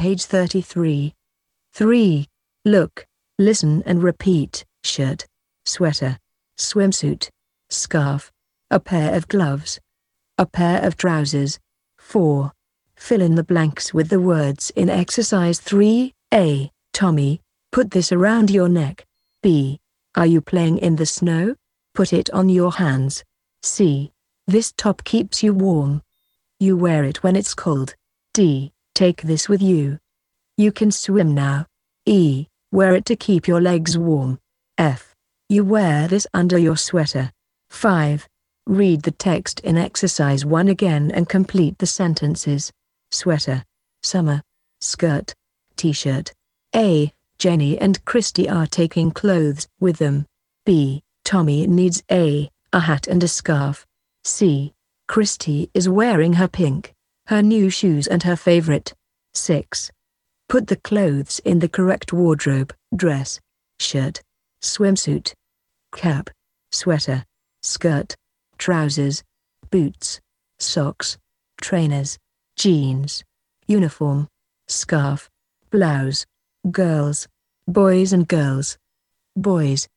page 33. 3. Look, listen and repeat. Shirt, sweater, swimsuit, scarf, a pair of gloves, a pair of trousers. 4. Fill in the blanks with the words in exercise 3. A. Tommy, put this around your neck. B. Are you playing in the snow? Put it on your hands. C. This top keeps you warm. You wear it when it's cold. D. Take this with you. You can swim now. E. Wear it to keep your legs warm. F. You wear this under your sweater. 5. Read the text in exercise 1 again and complete the sentences. Sweater, summer, skirt, t-shirt. A. Jenny and Christy are taking clothes with them. B. Tommy needs a hat and a scarf. C. Christy is wearing her new shoes and her favorite. 6. Put the clothes in the correct wardrobe: dress, shirt, swimsuit, cap, sweater, skirt, trousers, boots, socks, trainers, jeans, uniform, scarf, blouse. Girls, boys and girls. Boys,